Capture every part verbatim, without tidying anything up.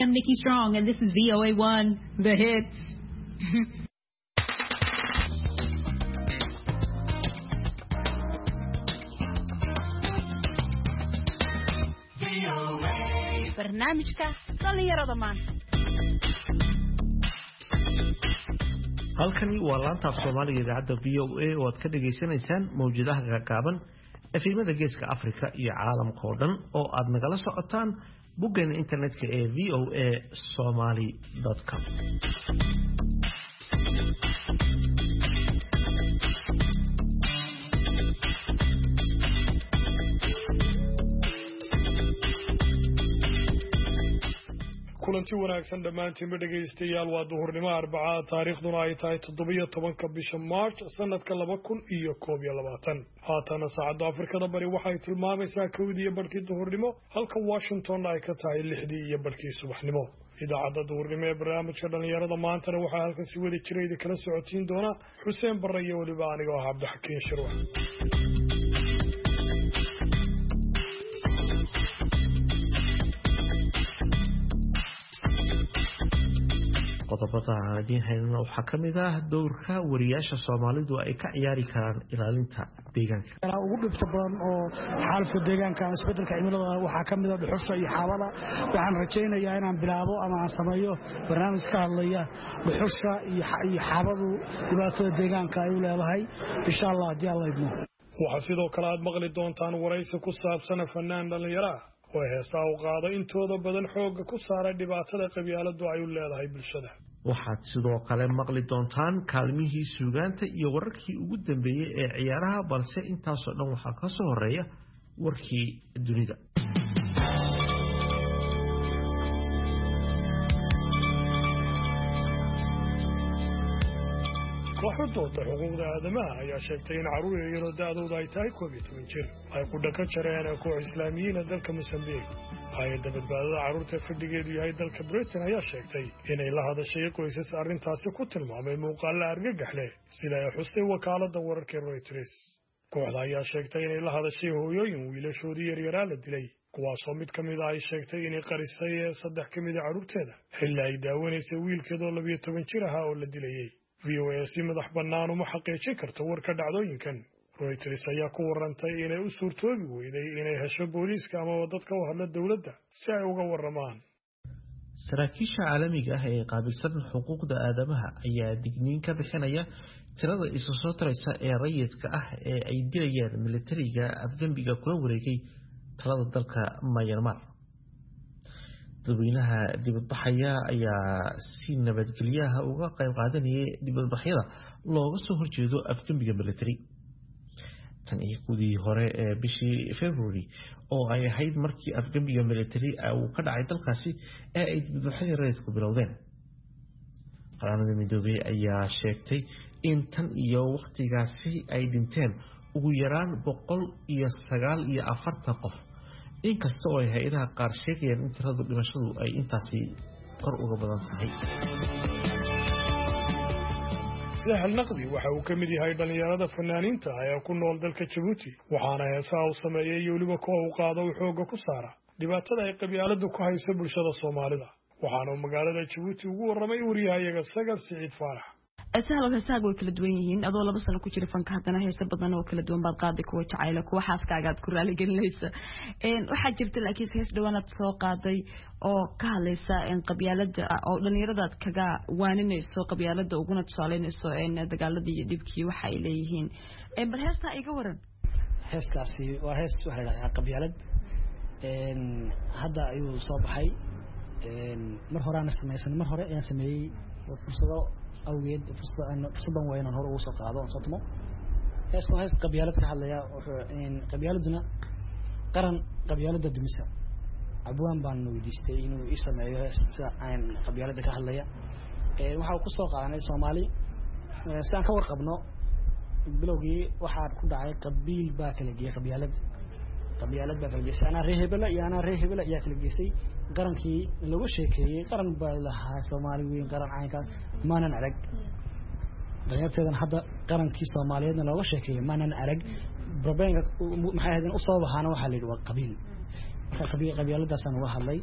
I'm Nikki Strong, and this is V O A one, The Hits. barnaamijka dhalinyarada maanta. halkani waa laanta af Soomaaliga idaacadda V O A oo aad ka dhageysanaysaan mawjadaha gaagaaban efemada geeska Afrika iyo caalamka oo dhan oo aad nagala socotaan boggeena internetka ee v o a somali dot com. kulanti wanaagsan dhamaantiin dhageystayaal waa duhurnimo Arbacada taariikhduna ay tahay toddoba iyo tobanka bisha March sanadka laba kun iyo koob iyo labaatan haatana saacada Afrikada bari waxay tilmaamaysaa kowdii iyo barkii duhurnimo halka Washington ay ka tahay lixdii iyo barkii subaxnimo idaacada duhurnimo ee barnaamijka dhalinyarada maantana waxaa halkan si wada jireeyay kala socotiin doona Xuseen Barre iyo waliba aniga oo Cabdixakiin Shirwa. qodobada aan hayno waxa kamid ah doorka wariyaasha Soomaalidu ay ka ciyaari karaan ilaalinta deegaanka. Ana ugu dhibta badan oo xaalka deegaanka ama isbedelka cimilada waxa kamid ah dhuxusha iyo xaabada. Waxaan rajaynayaa inaan bilaabo ama aan sameeyo barnaamij ka hadlaya dhuxusha iyo xaabadu dhibaatada deegaanka ay u leedahay insha Allah hadii Allah idmo. Waxa sidoo kale aad maqli doontaan waraysi ku saabsan fanaan dhalinyaro oo heesaa u qaada intooda badan xooga ku saaray dhibaatada qabyaaladu ay u leedahay bulshada. waxaad sidoo kale maqli doontaan kaalmihii suugaanta iyo wararkii ugu dambeeyay ee ciyaaraha balse intaas oo dhan waxa ka soo horeeya warkii dunida. kooxda xuquuqda aadamaha ayaa sheegtay in caruur yar oo da'doodu ay tahay koob iyo toban jir ay ku dhaka jareen koox Islaamiyiin dalka Mozambique. hay'adda badbaadada carruurta fadhigeedu yahay dalka Britain ayaa sheegtay inay la hadashay qoysas arrintaasi ku tilmaamay muuqaal argagax leh sida ay xusay wakaaladda wararka Reuters. kooxda ayaa sheegtay inay la hadashay hooyooyin wiilashoodii yaryar la dilay kuwaasoo mid ka mid ah ay sheegtay inay qarisay saddex ka mid ah carruurteeda xilli ay daawanaysay wiilkeeda oo laba iyo toban jir ah oo la dilayay. V O A si madax bannaan uma xaqiijin karto warka dhacdooyinkan. Reuters ayaa ku warantay inay u suurtoobi weyday inay hesho booliiska ama dadka u hadla dawladda si ay uga waramaan. saraakiisha caalamiga ah ee qaabilsan xuquuqda aadamaha ayaa digniin ka bixinaya tirada isu soo taraysa ee rayidka ah ee ay dilayaan militariga afgambiga kula wareegay talada dalka Myanmar. dadweynaha dibadbaxaya ayaa si nabadgelyaha uga qayb qaadanayay dibadbaxyada looga soo horjeedo afgambiga military. tan iyo kudii hore ee bishii February oo ay ahayd markii afgambiga military uu ka dhacay dalkaasi ee ay dibadbaxyada rayidku bilowdeen. qaranada midoobay ayaa sheegtay in tan iyo waqtigaasi ay dhinteen ugu yaraan boqol iyo sagaal iyo afartan qof inkasta oo ay hay'adaha qaar sheegayaan in tirada dhimashadu ay intaasi kor uga badan tahay. Sahal Naqdi waxa uu ka mid yahay dhalinyarada fanaaniinta ee ku nool dalka Djibouti waxaana heesaa uu sameeyay waliba kuwa uu qaado xooga ku saara dhibaatada ay qabyaaladu ku hayso bulshada Soomaalida. waxaana magaalada Djibouti ugu waramay wariyahayaga Sagar Siciid Faarax. asahal heesaagu way kala duwan yihiin adoo laba sano ku jira fanka haddana heesa badan oo kala duwan baad qaaday kuwa jacayl kuwa xaaskaaga aad ku raali gelinaysa een waxa jirta laakiin hees dhawaanad soo qaaday oo ka hadlaysa in qabyaalada oo dhalinyarada kaga waaninayso qabyaalada uguna tusaaleynayso in dagaaladii iyo dhibkii waxa ay leeyihiin een bal heesta iga waran. heeskaasi waa hees waxa la yiraahdaa qabyaalad een hadda ayuu soo baxay een mar hore aan sameeyay mar hore ayaan sameeyay fursado awgeed fursadan waa inaan hore ugu soo qaado soo tumo heesku hees qabyaalad ka hadlaya in qabyaaladuna qaran qabyaalada dumisa abwaan baan weydiistay inuu i sameeyo hees sida aan qabyaalada ka hadlaya ee waxa uu ku soo qaadanay Soomaali saan ka warqabno bilowgii waxa ku dhacay qabiil baa kala geeyay qabyaalad qabyaalad baa kala geeyay ana reehebela iyo ana reehebela ayaa kala geeyay qarankii lagu sheekeeyay qaran baa lahaa Soomaali weyn qaran caynka maanan arag dhalinyarteedan hadda qarankii Soomaaliyeedna looga sheekeeyay maanan arag problemka maxay ahaydeen u soo baxaana waxa la yiraahdaa qabiil marka qabiil qabyaaladaasaan uga hadlay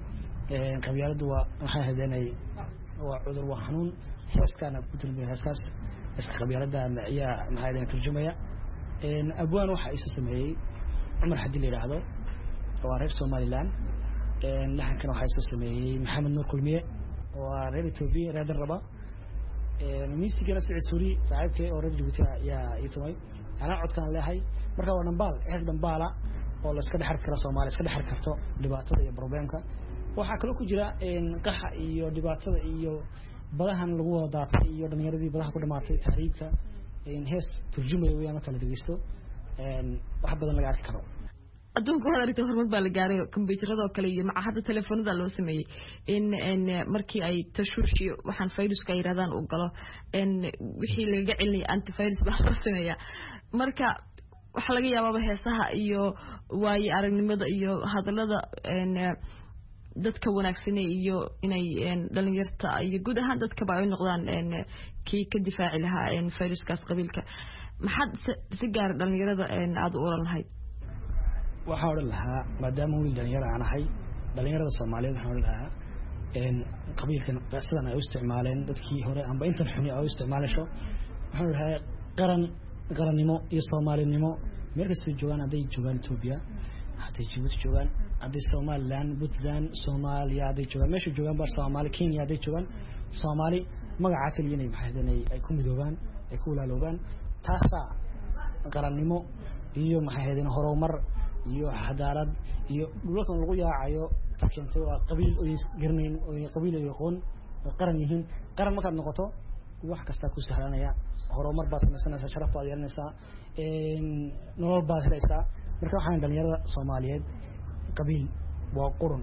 qabyaaladu waa waxay hadeenay waa cudur waa xanuun heeskana ku tilmaamay heeskaas iska qabyaalada ayaa maxay hadeen turjumaya een abwaan waxa isu sameeyay Umar Hadii leeyahay oo reer Somaliland een laxankan waxa isu sameeyay Maxamed Nuur Kulmiye oo reer Ethiopia reer Raba een miisigana Saciid Suuri saaxiibkay oo reer Djibouti ayaa iitay ana codkan leeyahay marka waa dhanbaal hees dhanbaala oo la iska dhaxar karo Soomaaliya iska dhaxar karto dhibaatada iyo problemka waxa kale ku jira in qaxa iyo dhibaatada iyo badahan lagu wada daatay iyo dhalinyaradii badaha ku dhamaatay taariibka in hees turjumay weeyaan marka la dhageysto een wax badan laga arki karo adduunka waxa aragtay horumar baa la gaaray kombiyuutarada oo kale iyo macahada telefoonada loo sameeyay in in markii ay tashuushi waxaan viruska ay raadaan u galo in wixii laga cilay antivirus baa la sameeyaa marka waxa laga yaabaa heesaha iyo waay aragnimada iyo hadalada in dadka wanaagsan iyo inay dhalinyarta iyo guud ahaan dadka baa ay noqdaan in kii ka difaaci lahaa in viruskaas qabiilka maxad si gaar dhalinyarada in aad u oran lahayd waxa oran lahaa maadaama uu dhalinyaro aan ahay dhalinyarada Soomaaliyeed waxa oran lahaa in qabiilkan sidan ay u isticmaaleen dadkii hore amba intan xuni ay u isticmaalasho waxa oran lahaa qaran qarannimo iyo Soomaalinimo meel kasta joogan haday joogan Ethiopia haday Djibouti joogan haday Somaliland Puntland Soomaaliya haday joogan meesha joogan ba Soomaali Kenya haday joogan Soomaali magaca kaliya inay maxadanay ay ku midoobaan ay ku walaaloobaan taasa qarannimo iyo maxaadeen horumar iyo xadaarad iyo dhulkan lagu yaacayo keentay waa qabiil oo isgarnayn oo qabiil ay aqoon qaran yihiin qaran marka noqoto wax kasta ku sahlanaya horumar baad samaysanaysaa sharaf baad yeelanaysaa een nolol baad helaysaa marka waxaan dhalinyarada Soomaaliyeed qabiil waa qurun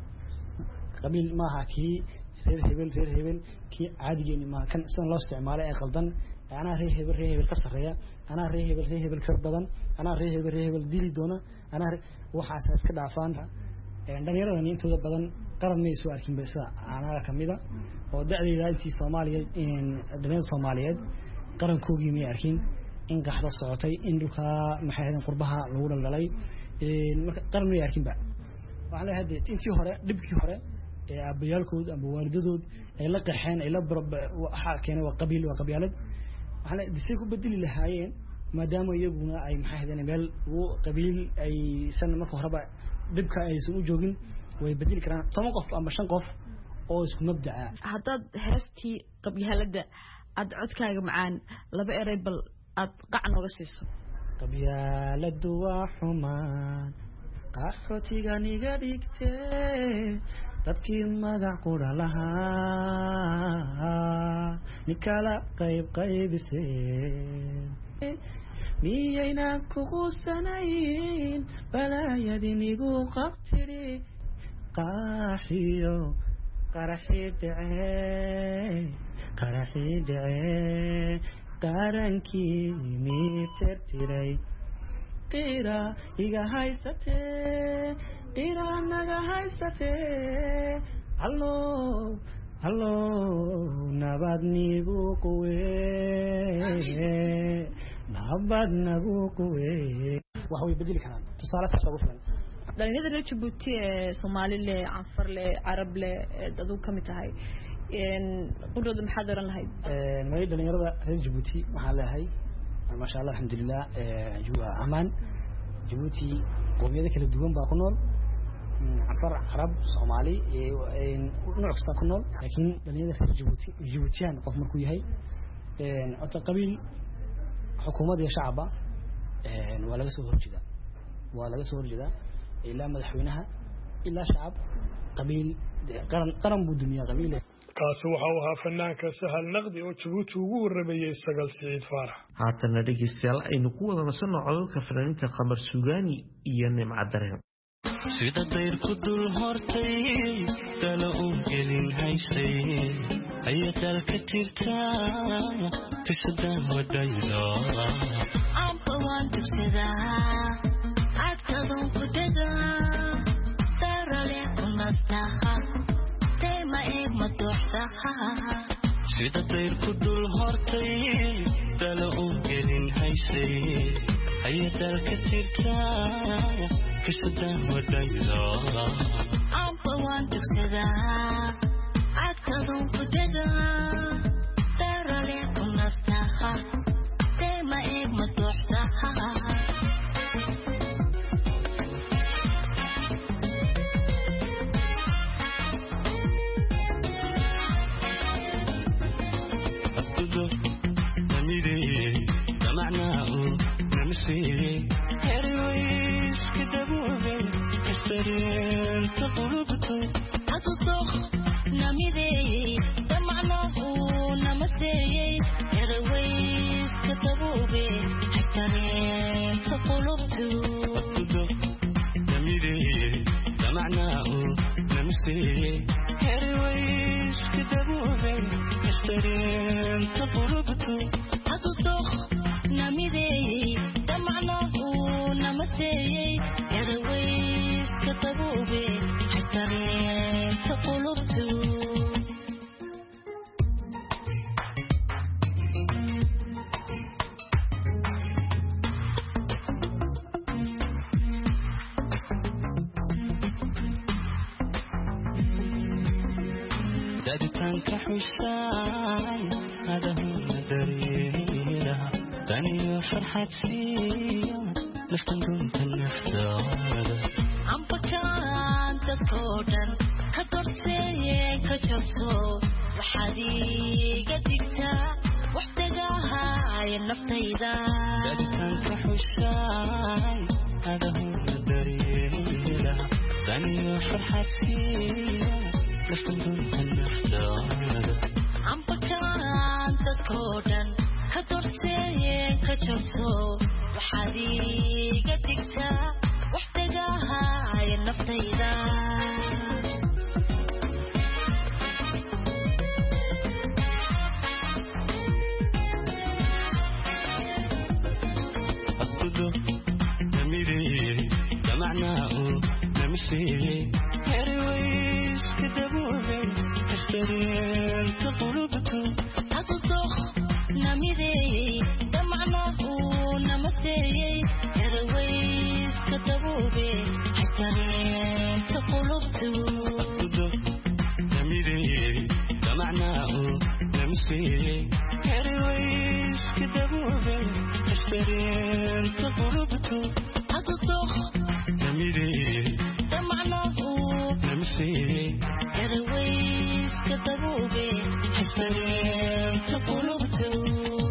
qabiil ma aha kii reer hebel reer hebel kii caadigeeni ma kan san loo isticmaalay ee qaldan ana reer hebel reer hebel ka sareeya ana reer hebel reer hebel ka badan ana reer hebel reer hebel dili doona ana waxaas iska dhaafaan ee dhalinyarada intooda badan qaran ma soo arkin baysa ana kamida oo dacdeeda intii Soomaaliyeed in dhalinyarada Soomaaliyeed qarankoogii ma arkin in qaxda socotay in dhulka maxaayeen qurbaha lagu dhalgalay ee marka qaran ma arkin ba waxa la haday intii hore dibkii hore ee abayalkood amba waalidadood ay la qaxeen ay la waxa keenay waa qabiil waa qabyaalad waxana disay ku bedeli lahaayeen maadaama iyaguna ay maxaayeen meel uu qabiil ay san marka horeba dibka ay soo joogin way bedeli karaan toban qof ama shan qof oo isku mabdaca hadad heestii qabyaalada ad codkaaga macaan laba eray bal ad qacan uga siiso qabyaaladu waa xumaan qaxootiga niga dhigtee dadkii magac qura lahaa nikala qayb qaybiseen miyayna kugu sanayn balaayadin igu qabtiri qaaxiyo qaraxi dhacee qaraxi dhacee qarankii mitirtiray qira iga haysatee qira naga haysatee hallo hallo nabad nigu quwee nabad nagu quwee wax way bedeli karaan tusaale taas ugu filan dhalinyarada reer Djibouti ee Soomaaliland Anfar le Arab le dad uu kamid tahay in qudrada maxaad oran lahayd ee may dhalinyarada reer Djibouti waxa leeyahay ma sha Allah alxamdulillah ee jua amaan Djibouti qowmiyada kala duwan baa ku nool Anfar Arab Soomaali ee nooc kasta ku nool laakiin dhalinyarada reer Djibouti Djiboutian qof markuu yahay ee ota qabiil xukuumadda iyo shacabka ee waa laga soo horjeedaa waa laga soo horjeedaa ilaa madaxweynaha ilaa shacab qabiil qaran qaran buu dumiyaa qabiil kaasi waxa uu ahaa fanaanka Sahal Naqdi oo Djibouti ugu waramayay Sagal Saciid Faarax haatana dhageystayaal aynu ku wada nasanno codadka fanaaniinta Qamar Suugaani iyo Nimca Dareen sida dayr ku dul hortay dala u gelin haysay ayaa dalka jirta fisada wadayda amba waan tusida adkadun ku dada darale unastaha tema eeg matuxtaha sida dayr ku dul hortay dala u gelin haysay ayaa dalka jirta fisada wadayda amba waan tugsadaa cagtadun ku degaa darale ku nastaha deema eeg ma dooxdaha زادتانك حساي هذا هو دريلها ثاني فرحت فيها لفتن كنت النفتار عم بكان تطورن كدرتي كجبتو وحديقة دكتا واحتقاها ينفتيدا زادتانك حساي هذا هو دريلها ثاني فرحت فيها لفتن كنت النفتار عم بكان تطورن كدرتي كجبتو وحديقة دكتا واحتقاها ينفتيدا أقوله نميري سمعناه نمسي هرويس كدبوبي اشتريت قلوبته أطلق نميري سمعناه نمسي هرويس كدبوبي اشتريت قلوبته أقوله نميري سمعناه نمسي هرويس كدبوبي اشتريت قلوبته أطلق نميري سمعناه نمسي هرويس كدبوبي اشتريت قلوبته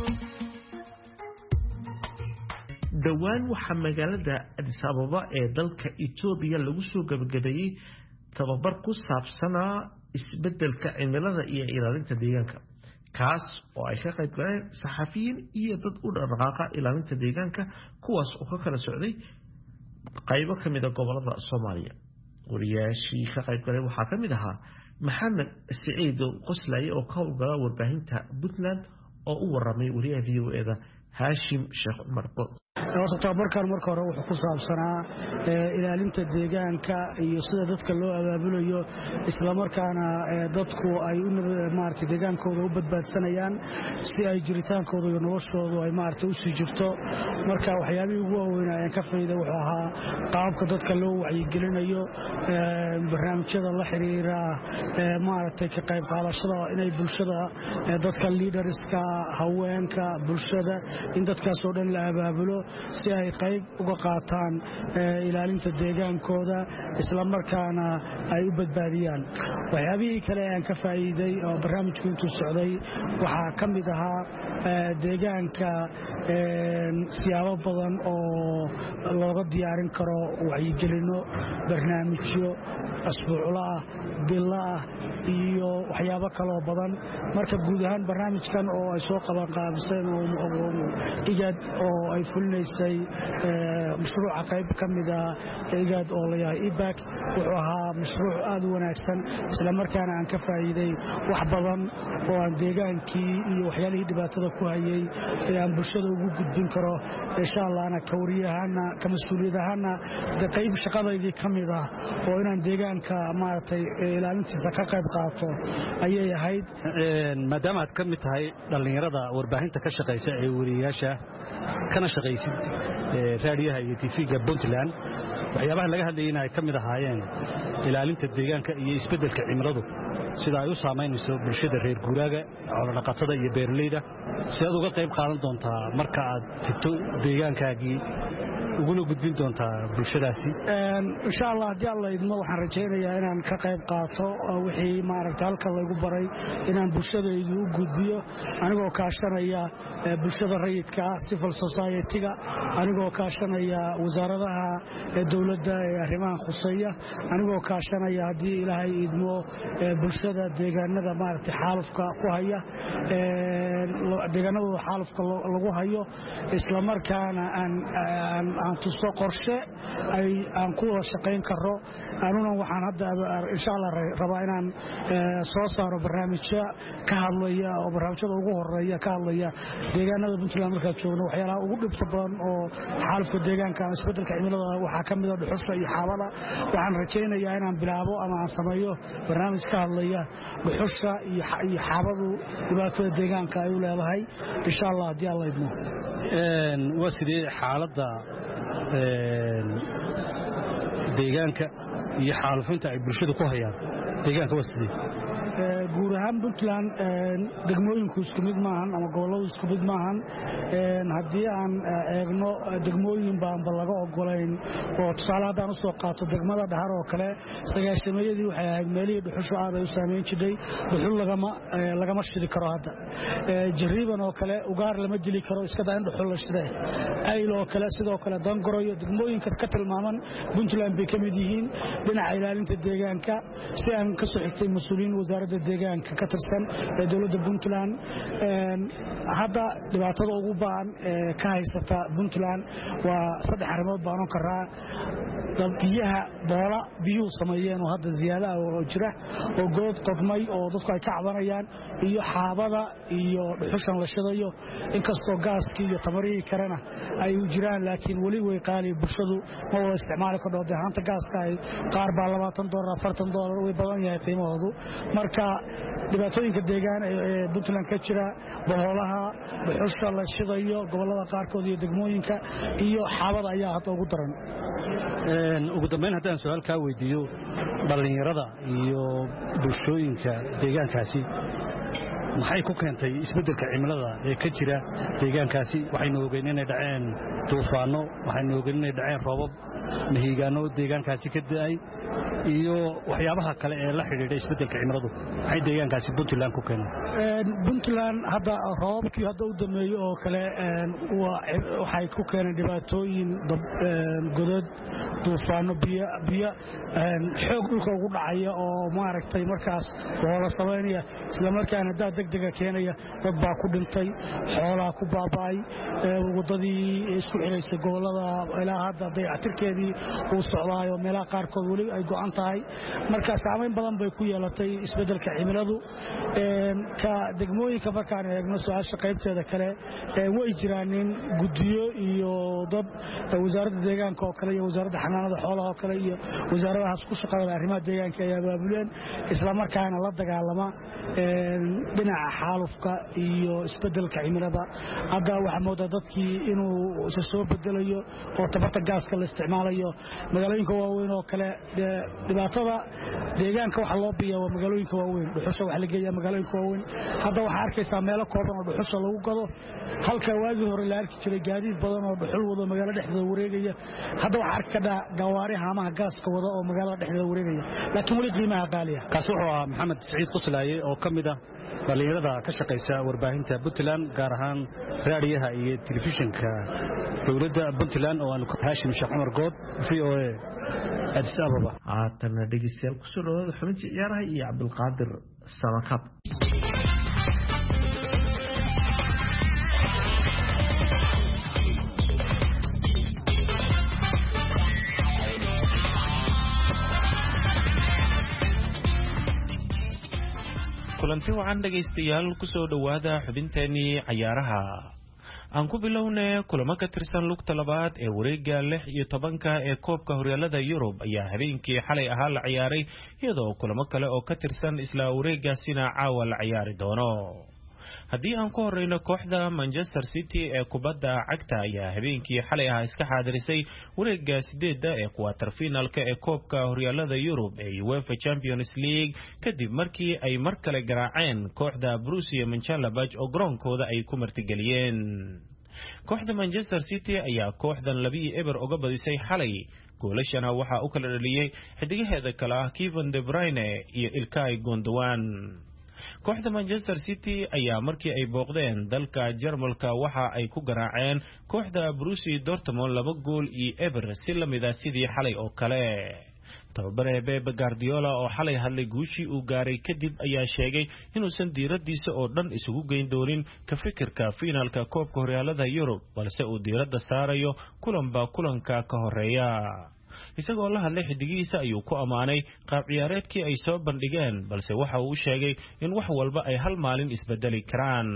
dhowaan waxaa magaalada Addis Ababa ee dalka Itoobiya lagu soo gabagabeeyay tababar ku saabsanaa isbeddelka cimilada iyo ilaalinta deegaanka kaas oo ay ka qayb galeen saxafiyiin iyo dad u dhaqaaqa ilaalinta deegaanka kuwaas oo ka kala socday qaybo kamid ah gobolada Soomaaliya wariyaashii ka qayb galay waxaa kamid ahaa Maxamed Saciid Qoslaaye oo ka howlgala warbaahinta Puntland oo u waramay wariyaha V O A-da Hashim Sheekh Umar Bod tababarkan marka hore wuxuu ku saabsanaa ilaalinta deegaanka iyo sida dadka loo abaabulayo isla markaana dadku ay u maartay deegaankooda u badbaadsanayaan si ay jiritaankooda iyo noloshooda ay maartay u sii jirto marka waxyaabihii ugu waaweyn ee ka faa'iiday wuxuu ahaa qaabka dadka loo wacyigelinayo barnaamijyada la xiriira maartay ka qayb qaadashada inay bulshada dadka leaderska haweenka bulshada in dadkaas oo dhan la abaabulo si ay qayb uga qaataan ilaalinta deegaankooda isla markaana ay u badbaadiyaan waxyaabihii kale aan ka faa'iiday oo barnaamijku intuu socday waxaa ka mid ahaa deegaanka siyaabo badan oo looga diyaarin karo wacyigelino barnaamijyo asbuucla ah bilo ah iyo waxyaabo kaloo badan marka guud ahaan barnaamijkan oo ay soo qaban qaabiseen igad oo ay fulinaysay mashruuca qayb ka mid ah igad oo la yahay ibak wuxuu ahaa mashruuc aad u wanaagsan isla markaana aan ka faa'iiday wax badan oo aan deegaankii iyo waxyaalihii dhibaatada ku hayay ee aan bulshada ugu gudbin karo insha allahna ka wariyahana ka mas'uuliyadahana qayb shaqadaydii ka mid ah oo inaan deegaanka maartay ilaalintiisa ka qayb qaato ayay ahayd. maadaama aad ka mid tahay dhallinyarada warbaahinta ka shaqaysa ee wariyayaasha kana shaqaysid raadiyaha iyo tv-ga Puntland waxyaabaha laga hadlayay ay ka mid ahaayeen ilaalinta deegaanka iyo isbeddelka cimiladu sida ay u saameynayso bulshada reer guuraaga xoolo dhaqatada iyo beeralayda sidaad uga qayb qaadan doontaa marka aad tagto deegaankaagii uguna gudbin doontaa bulshadaasi insha Allah hadii Allah idmo waxaan rajaynayaa inaan ka qayb qaato wixii maaragtay halka lagu baray inaan bulshadaydu u gudbiyo anigoo kaashanaya bulshada rayidka civil society-ga anigoo kaashanaya wasaaradaha dawladda ee arrimaha khuseeya anigoo kaashanaya hadii Ilaahay idmo bulshada deegaanada maaragtay xaalufka ku haya deegaanada xaalufka lagu hayo isla markaana aan aan tuso qorshe ay aan ku wada shaqayn karo anuna waxaan hadda insha Allah rabaa inaan soo saaro barnaamijyo ka hadlaya oo barnaamijyada ugu horeeya ka hadlaya deegaanada Puntland marka joogno waxyaalaha ugu dhibta badan oo xaalufka deegaanka ama isbeddelka cimilada waxa ka mid ah dhuxusha iyo xaabada waxaan rajaynayaa inaan bilaabo ama aan sameeyo barnaamij ka hadlaya dhuxusha iyo xaabadu dhibaatada deegaanka ay u leedahay insha Allah hadii Allah idmo een waa sidee xaaladda deegaanka iyo xaalufinta ay bulshada ku hayaan deegaanka waa sidee guud ahaan Puntland degmooyinku isku mid maahan ama gobolladu isku mid maahan haddii aan eegno degmooyin baan laga ogolayn oo tusaale haddaan usoo qaato degmada Dhahar oo kale sagaashameeyadii waxay ahayd meelihii dhuxushu aad ay u saameyn jirtay dhuxul lagama lagama shidi karo hadda jariiban oo kale ugaar lama dili karo iska daa in dhuxul la shiday ayl oo kale sidoo kale dangoroyo degmooyinka ka tilmaaman Puntland bay ka mid yihiin dhinaca ilaalinta deegaanka si aan ka soo xigtay mas'uuliyiin wasaaradda deegaanka ka tirsan ee dawladda Puntland hadda dhibaatada ugu baan ka haysata Puntland waa saddex arrimood baan oo karaa biyaha boola biyuhu sameeyeen oo hadda ziyaada oo jira oo good qodmay oo dadku ay ka cabanayaan iyo xaabada iyo dhuxushan la shidayo inkastoo gaaska iyo tamarihii karana ay u jiraan laakiin wali way qaali bulshadu ma wada isticmaali karto deegaanka gaaska ay qaar baa labaatan doolar afartan doolar way badan yahay qiimahoodu marka dhibaatooyinka deegaan ee Puntland ka jira boolaha dhuxusha la shidayo gobolada qaarkood iyo degmooyinka iyo xaabada ayaa hadda ugu daran een ugu dambeyn haddaan su'aal ka weydiiyo dhalinyarada iyo bulshooyinka deegaankaasi maxay ku keentay isbeddelka cimilada ee ka jira deegaankaasi waxaynu ogeyn inay dhaceen duufaano waxaynu ogeyn inay dhaceen roobab mahiigaano deegaankaasi ka da'ay iyo waxyaabaha kale ee la xiriira isbeddelka cimiladu waxay deegaankaasi Puntland ku keeneen Puntland hadda roobkii hadda u dameeyo oo kale waxay ku keeneen dhibaatooyin godad duufaano biyo biyo xoog dhulka ugu dhacaya oo maaragtay markaas wada sameynaya isla markaana dad degdega keenaya dad baa ku dhintay xoolaha ku baaba'ay wadadii isku xireysay gobolada ilaa hadda dayactirkeedii uu socdaayo meelaha qaarkood wali ay go'an tahay marka saameyn badan bay ku yeelatay isbeddelka cimiladu ka degmooyinka markaan eegno su'aasha qaybteeda kale way jiraan in gudiyo iyo dad wasaaradda deegaanka oo kale iyo wasaaradda xanaanada xoolaha oo kale iyo wasaaradahaas ku shaqeeya arrimaha deegaanka ay abaabuleen isla markaana la dagaalama dhinaca xaalufka iyo isbeddelka cimilada hadda waxa moodaa dadkii inuu soo bedelayo oo tabarta gaaska la isticmaalayo magaalooyinka waaweyn oo kale dhibaatada deegaanka waxa loo biyaa waa magaalooyinka waaweyn dhuxusha waxa la geeyaa magaalooyinka waaweyn hadda waxa arkaysaa meelo kooban oo dhuxusha lagu gado halka waagii hore la arki jiray gaadiid badan oo dhuxul wada magaalo dhexdeeda wareegaya hadda waxa arkaa gawaari haamaha gaaska wada oo magaalada dhexdeeda wareegaya laakiin wali qiimaha qaaliya kaas wuxuu ahaa Maxamed Saciid Quslaaye oo kamid ah dhalinyarada ka shaqeysa warbaahinta Puntland gaar ahaan raadiyaha iyo telefishinka dawladda Puntland oo aan ku Hashim Sheekh Umar Good V O A Addis Ababa haatan dhageystayaal ku soo dhawaada xubinta ciyaaraha iyo Cabdulqaadir Samakab kulanti wacan dhageystayaal ku soo dhawaada xubinteenii ciyaaraha aan ku bilownay kulamo ka tirsan lugta labaad ee wareegga lix iyo tobanka ee koobka horyaalada Yurub ayaa habeenkii xalay ahaa la ciyaaray iyadoo kulamo kale oo ka tirsan isla wareeggaasina caawa la ciyaari doono. haddii aan ku horeyno kooxda Manchester City ee kubadda cagta ayaa habeenkii xalay ahaa iska xaadirisay wareegga sideedda ee quarter finalka ee koobka horyaalada Yurub ee UEFA Champions League kadib markii ay mar kale garaaceen kooxda Borussia Mönchengladbach oo garoonkooda ay ku martigeliyeen. kooxda Manchester City ayaa kooxdan laba eber uga badisay xalay, goolashana waxa uu kala dhaliyay xidigaheeda kale ah Kevin De Bruyne iyo Ilkay Gundogan. kooxda Manchester City ayaa markii ay booqdeen dalka Jarmalka waxa ay ku garaaceen kooxda Borussia Dortmund laba gool iyo eber si lamid ah sidii xalay oo kale. tababare Pep Guardiola oo xalay hadlay guushii uu gaaray kadib ayaa sheegay inuusan diiradiisa oo dhan isugu geyn doonin ka fikirka finalka koobka horyaalada Yurub, balse uu diirada saarayo kulanba kulanka ka horeeya. isagoo la hadlay xidigiisa ayuu ku amaanay qaab ciyaareedkii ay soo bandhigeen, balse waxa uu sheegay in wax walba ay hal maalin isbedeli karaan.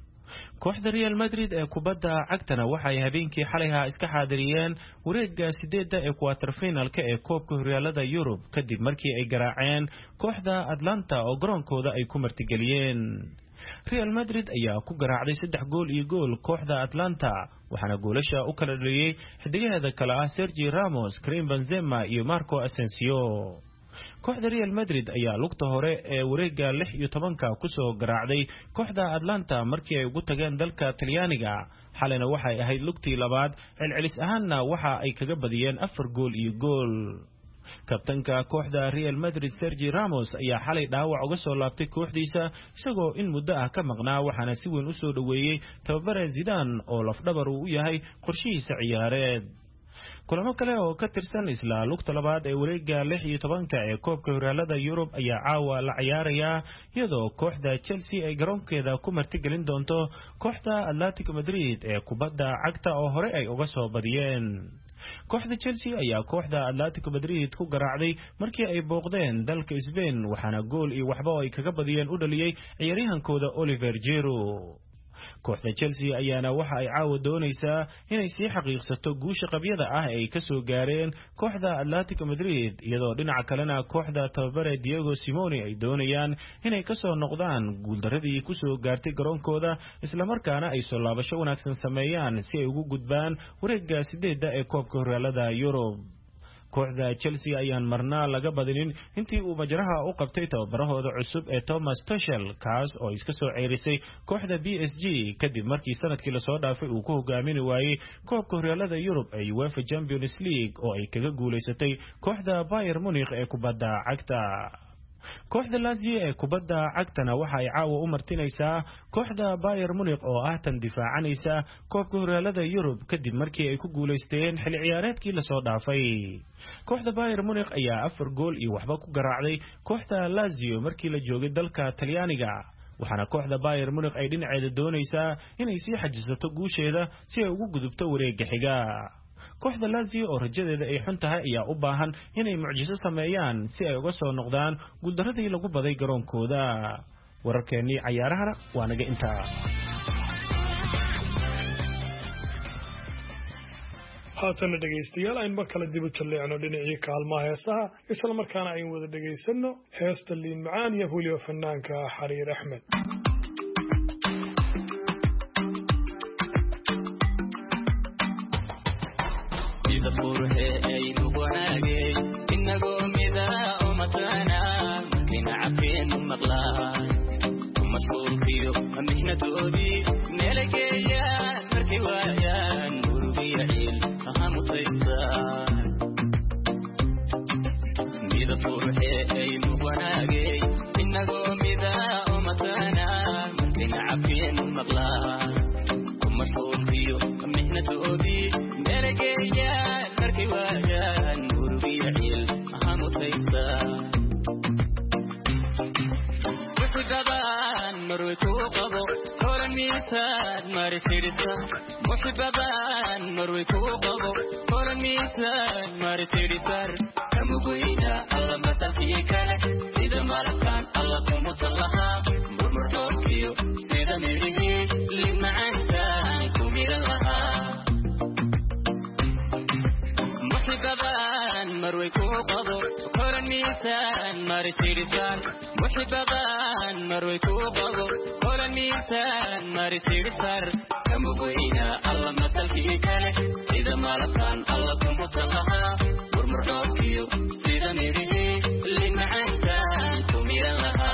kooxda Real Madrid ee kubadda cagtana waxay habeenkii xalay ahaa iska xaadiriyeen wareegga sideedda ee quarter finalka ee koobka horyaalada Yurub kadib markii ay garaaceen kooxda Atlanta oo garoonkooda ay ku martigeliyeen. Real Madrid ayaa ku garaacday saddex gool iyo gool kooxda Atlanta, waxaana goolasha u kala dhaliyay xidigaheeda kale ah Sergio Ramos, Karim Benzema iyo Marco Asensio. kooxda Real Madrid ayaa lugta hore ee wareegga lix iyo tobanka ku soo garaacday kooxda Atlanta markii ay ugu tageen dalka Talyaaniga. xalayna waxay ahayd lugtii labaad, celcelis ahaanna waxa ay kaga badiyeen afar gool iyo gool. kabtanka kooxda Real Madrid Sergio Ramos ayaa xalay dhaawac uga soo laabtay kooxdiisa isagoo in muddo ah ka maqnaa, waxaana si weyn u soo dhaweeyay tababare Zidane oo lafdhabar uu u yahay qorshihiisa ciyaareed. kulamo kale oo ka tirsan isla lugta labaad ee wareegga lix iyo tobanka ee koobka horyaalada Yurub ayaa caawa la ciyaaraya iyadoo kooxda Chelsea ay garoonkeeda ku martigelin doonto kooxda Atletico Madrid ee kubadda cagta oo hore ay uga soo badiyeen. kooxda Chelsea ayaa kooxda Atletico Madrid ku garaacday markii ay booqdeen dalka Spain, waxaana gool iyo waxba ay kaga badiyeen u dhaliyay ciyaaryahankooda Oliver Giroud. kooxda Chelsea ayaana waxa ay caawa doonaysaa inay sii xaqiiqsato guusha qabyada ah ee ay ka soo gaareen kooxda Atletico Madrid, iyadoo dhinaca kalena kooxda tababare Diego Simeone ay doonayaan inay ka soo noqdaan guuldaradii ku soo gaartay garoonkooda isla markaana ay soo laabasho wanaagsan sameeyaan si ay ugu gudbaan wareegga sideedda ee koobka horyaalada Yurub. kooxda Chelsea ayaan marna laga badinin intii uu majraha u qabtay tababarahooda cusub ee Thomas Tuchel, kaas oo iska soo ceerisay kooxda B S G kadib markii sanadkii la soo dhaafay uu ku hogaamin waayay koobka horyaalada Yurub ee UEFA Champions League oo ay kaga guuleysatay kooxda Bayern Munich ee kubadda cagta. kooxda Lazio ee kubadda cagtana waxa ay caawa u martinaysaa kooxda Bayern Munich oo ah tan difaacanaysa koobka horyaalada Yurub kadib markii ay ku guuleysteen xilli ciyaareedkii la soo dhaafay. kooxda Bayern Munich ayaa afar gool iyo waxba ku garaacday kooxda Lazio markii la joogay dalka Talyaaniga, waxaana kooxda Bayern Munich ay dhinaceeda doonaysaa inay sii xajisato guusheeda si ay ugu gudubto wareegga xiga. kooxda Lazio oo rajadeeda ay xun tahay ayaa u baahan inay mucjiso sameeyaan si ay uga soo noqdaan guuldaradii lagu baday garoonkooda. wararkeennii cayaarahana waa naga intaa. haatana dhegaystayaal aynu mar kale dib u jalleecno dhinacii kaalmaha heesaha, isla markaana aynu wada dhegaysanno heesta liin macaan iyo huliyo fanaanka Xariir Axmed. Sida ماري سيرسان محبان مروي كوبغو كل الميزان ماري سيرسان كمبوينا الله مثل في كله إذا ما لقان الله كم متلها ورمرقيو سيدا ميري اللي معانتا كميرا لها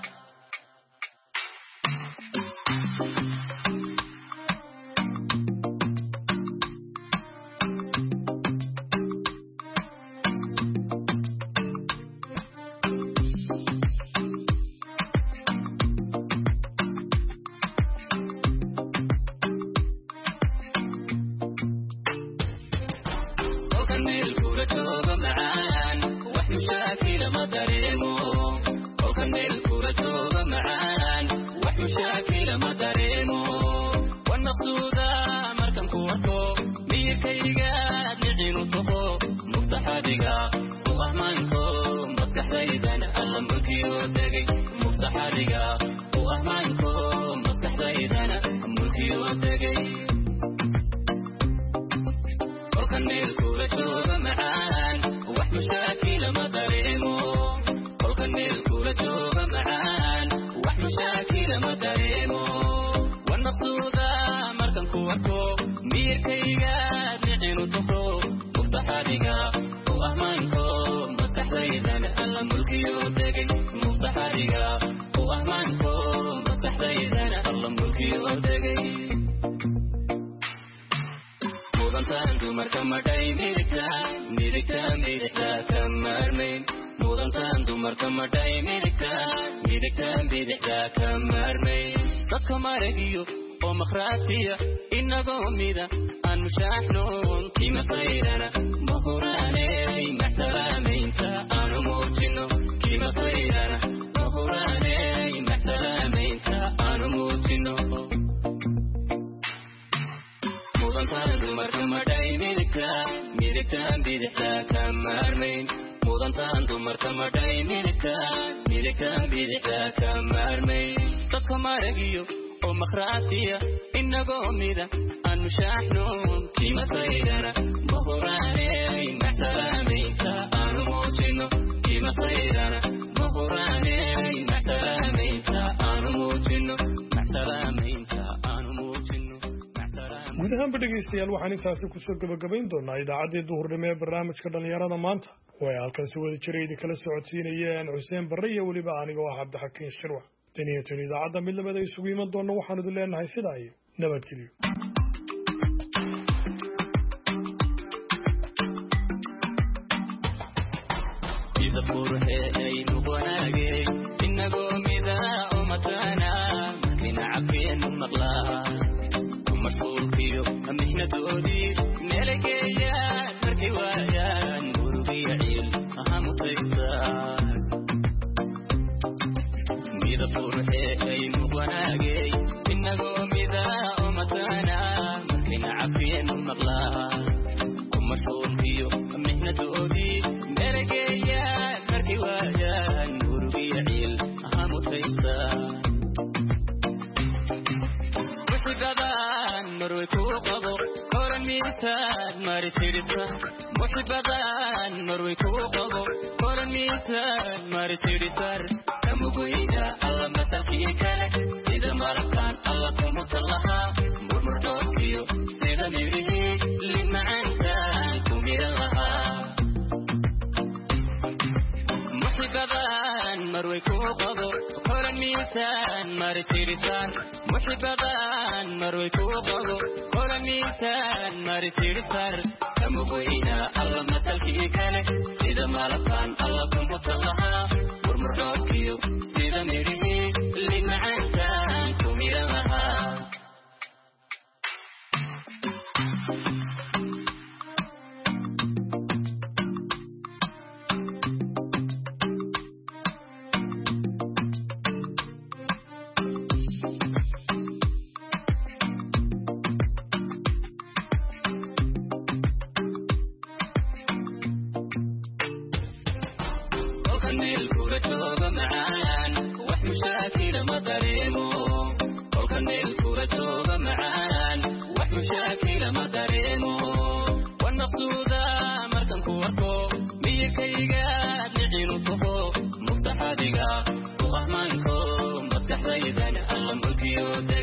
gudahaanba dhegaystayaal waxaan intaasi kusoo gabagabayn doonaa idaacaddii duhurnimo ee barnaamijka dhallinyarada maanta oo ay halkan si wada jiraydi kala socodsiinayeen xuseen barre iyo weliba anigoo ah cabdixakiin shirwax tan iyo tan idaacadda mid lamida isugu iman doonna waxaan idin leenahay sidaa iyo nabadgelyo مشغولكيو أمحنا تودي ملكيان مركي وايان قلبي عيل أهم تكسار ميدا فرحي أي مبناقي إنه ميدا أمتانا مركينا عفين مغلاها مشغولكيو أمحنا تودي ملكيان مركي وايان قلبي عيل أهم تكسار مروي كوقبو كورن ميتان ماري سيرسان محبان مروي كوقبو كورن ميتان ماري سيرسان كمبوينا الله مثل في كله إذا ما ركان الله كم متلها مرمرقيو سيدا ميري اللي معانتا كميرا لها محبان مروي كوقبو كورن ميتان ماري سيرسان محبان مروي كوقبو كل ميتان ماري سيرسار كمبوينا الله مثل في كله إذا ما لقان الله كم متلها ورمرقيو سيدا ميري اللي معانتا كميرا لها حادقة وقحمانكم بس حضيدنا الله ملكي